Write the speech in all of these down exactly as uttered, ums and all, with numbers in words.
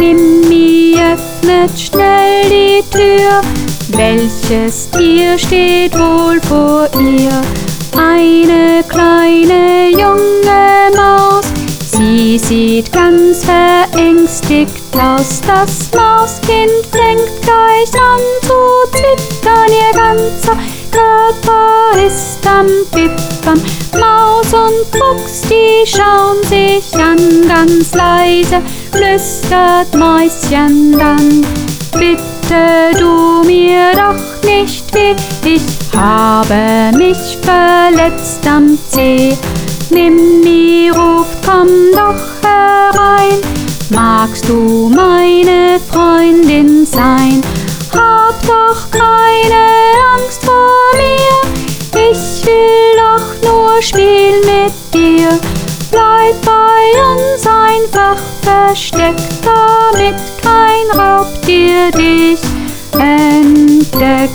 Mimi öffnet schnell die Tür. Welches Tier steht wohl vor ihr? Eine kleine junge Maus. Sie sieht ganz verängstigt aus. Das Mauskind fängt gleich an zu zittern. Ihr ganzer Körper ist am Bibbern. Maus und Fuchs, die schauen sich an. Ganz leise flüstert Mäuschen dann: Bitte du mir doch nicht weh, ich habe mich verletzt am Zeh. Mimi ruft, komm doch herein, magst du meine Freundin sein? Hab doch keine Angst vor mir, ich will doch nur spielen mit dir. Bleib bei uns einfach versteckt, damit kein Raubtier dich entdeckt.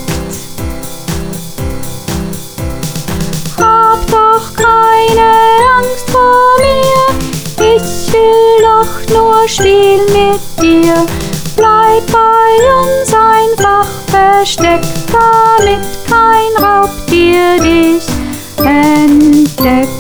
Hab doch keine Angst vor mir, ich will doch nur spielen mit dir. Bleib bei uns einfach versteckt, damit kein Raubtier dich entdeckt.